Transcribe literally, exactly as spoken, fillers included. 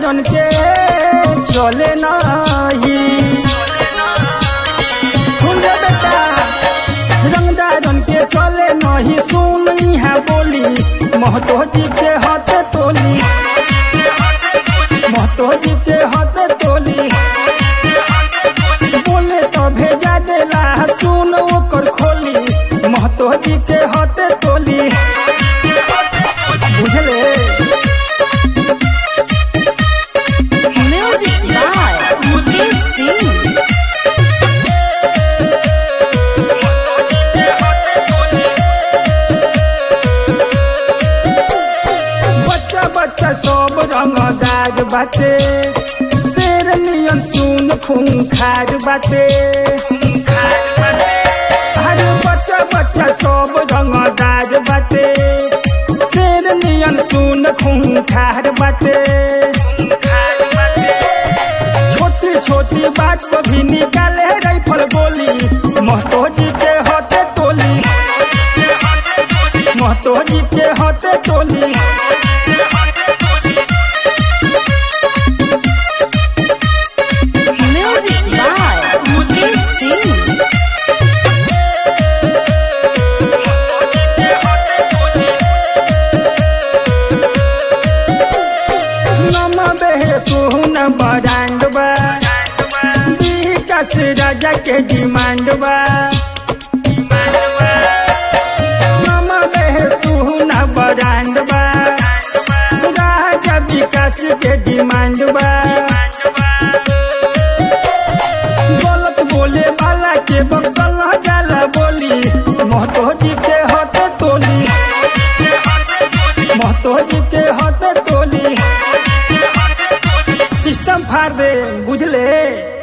रंगदारन के चले नहीं सुन रे बेटा रंगदारन के चले नहीं सुन है बोली महतो जी के हाथे तोली महतो जी के हाथे तोली बोले तो भेजा देला सुन ओकर खोली महतो जी के हाथे तोली बुझले Music by Mukesh Singh. बच्चा बच्चा सब रंगदार बाटे शेर नियन सुन खूंखार बाटे अरे बच्चा बच्चा सब रंगदार बाटे शेर नियन सुन खूंखार बाटे छोटी छोटी बात को भी निकाले राइफल गोली महतो जी के हाथे तोली महतो जी के हाथे तोली Music by Mukesh Singh. नमबे सुन बरांड बा विकास राजा के डिमांड बा नमबे सुन बरांड बा राजा विकास के डिमांड बा गलत बोले वाला के बक्सल जाला बोली महतो जी के हाथे तोली महतो जी के हाथे तोली सिस्टम फाड़ दे बुझले।